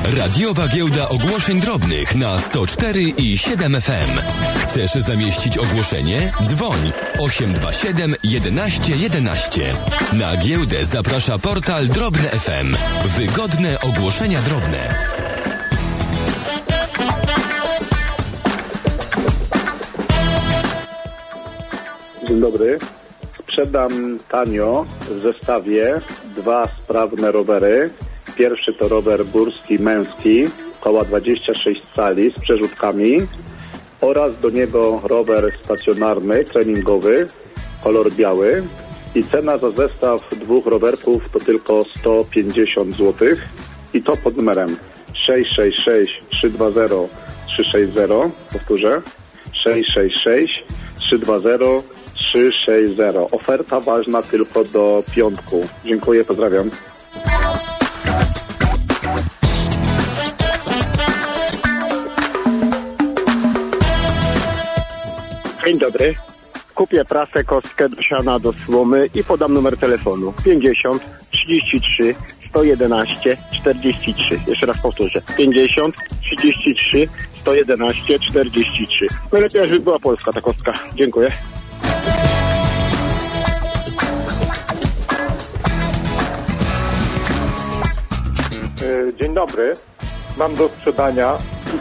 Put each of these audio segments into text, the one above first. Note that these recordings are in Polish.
Radiowa giełda ogłoszeń drobnych na 104 i 7 FM. Chcesz zamieścić ogłoszenie? Dzwoń 827 11 11. Na giełdę zaprasza portal Drobne FM. Wygodne ogłoszenia drobne. Dzień dobry. Sprzedam tanio w zestawie 2 sprawne rowery. Pierwszy to rower górski męski, koła 26 cali z przerzutkami oraz do niego rower stacjonarny, treningowy, kolor biały. I cena za zestaw 2 rowerków to tylko 150 zł. I to pod numerem 666 320 360. Powtórzę. 666 320 360. Oferta ważna tylko do piątku. Dziękuję, pozdrawiam. Dzień dobry. Kupię prasę, kostkę do siana, do słomy i podam numer telefonu 50 33 111 43. Jeszcze raz powtórzę. 50 33 111 43. Najlepiej, żeby była polska ta kostka. Dziękuję. Dzień dobry. Mam do sprzedania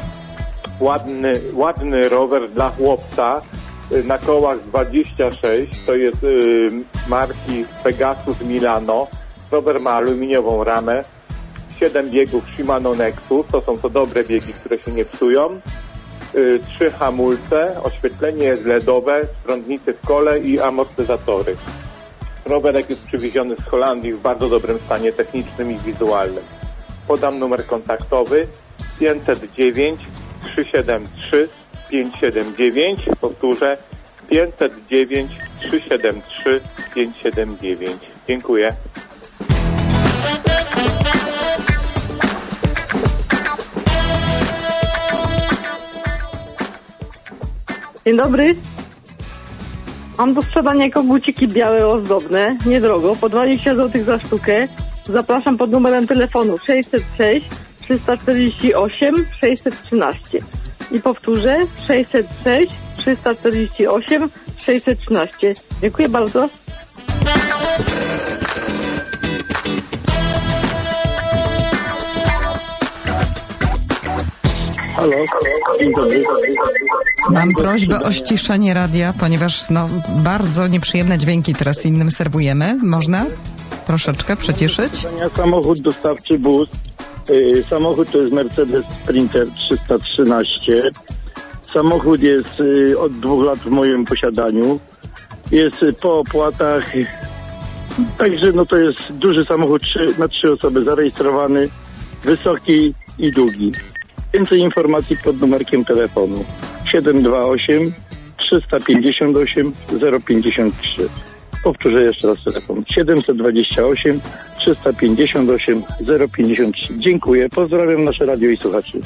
ładny rower dla chłopca na kołach 26. To jest marki Pegasus Milano. Rower ma aluminiową ramę. 7 biegów Shimano Nexus. To są dobre biegi, które się nie psują. 3 hamulce. Oświetlenie jest LEDowe. Prądnicy w kole i amortyzatory. Rowerek jest przywieziony z Holandii w bardzo dobrym stanie technicznym i wizualnym. Podam numer kontaktowy 509 373 579. Powtórzę 509 373 579. Dziękuję. Dzień dobry. Mam do sprzedania koguciki białe ozdobne, niedrogo, po 20 zł za sztukę. Zapraszam pod numerem telefonu 606 348 613. I powtórzę 606 348 613. Dziękuję bardzo. Halo, dzień dobry. Mam prośbę o ściszenie radia, ponieważ bardzo nieprzyjemne dźwięki teraz innym serwujemy. Można troszeczkę przyciszyć? Samochód dostawczy bus. Samochód to jest Mercedes Sprinter 313. Samochód jest od 2 lat w moim posiadaniu. Jest po opłatach. Także to jest duży samochód na 3 osoby, zarejestrowany, wysoki i długi. Więcej informacji pod numerkiem telefonu 728 358 053. Powtórzę jeszcze raz telefon 728 358 053. Dziękuję, pozdrawiam nasze radio i słuchaczy.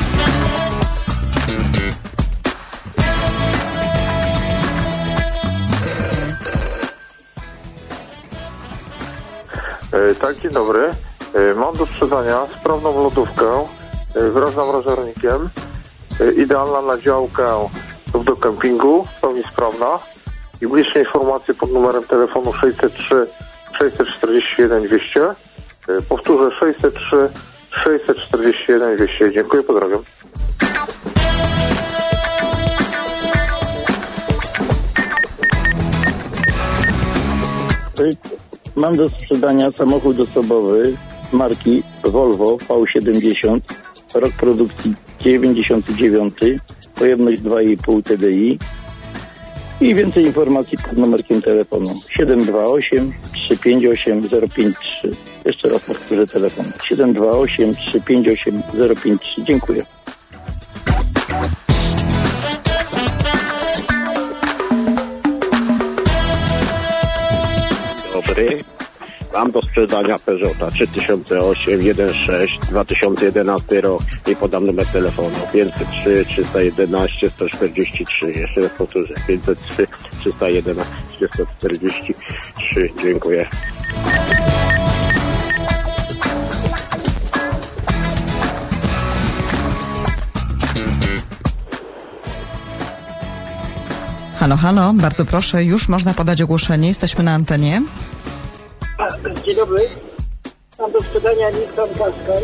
Tak, dzień dobry. Mam do sprzedania sprawną lodówkę wraz z zamrażarnikiem. Idealna na działkę lub do kempingu, w pełni sprawna. I bliższe informacje pod numerem telefonu 603 641 200. Powtórzę 603 641 200. Dziękuję, pozdrawiam. Mam do sprzedania samochód osobowy marki Volvo V70, rok produkcji 99, pojemność 2,5 TDI i więcej informacji pod numerkiem telefonu 728 358 053. Jeszcze raz powtórzę telefon 728 358 053. Dziękuję. Dobry. Mam do sprzedania Peugeota 3008 1.6 2011 rok i podam numer telefonu 503 311 143. Jeszcze raz powtórzę 503 311 143. Dziękuję. Halo, halo, bardzo proszę, już można podać ogłoszenie, jesteśmy na antenie. Dzień dobry. Mam do sprzedania Nissan Qashqai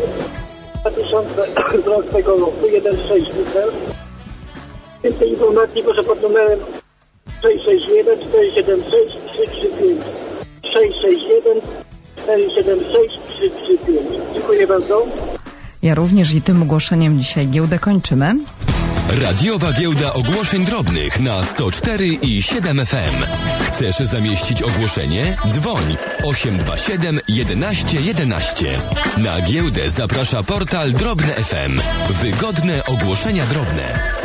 2012 roku, 1.6 liter. Więcej informacji proszę pod numerem 661 476 335. 661 476 335. Dziękuję bardzo. Ja również i tym ogłoszeniem dzisiaj giełdę kończymy. Radiowa giełda ogłoszeń drobnych na 104 i 7 FM. Chcesz zamieścić ogłoszenie? Dzwoń 827 11 11. Na giełdę zaprasza portal Drobne FM. Wygodne ogłoszenia drobne.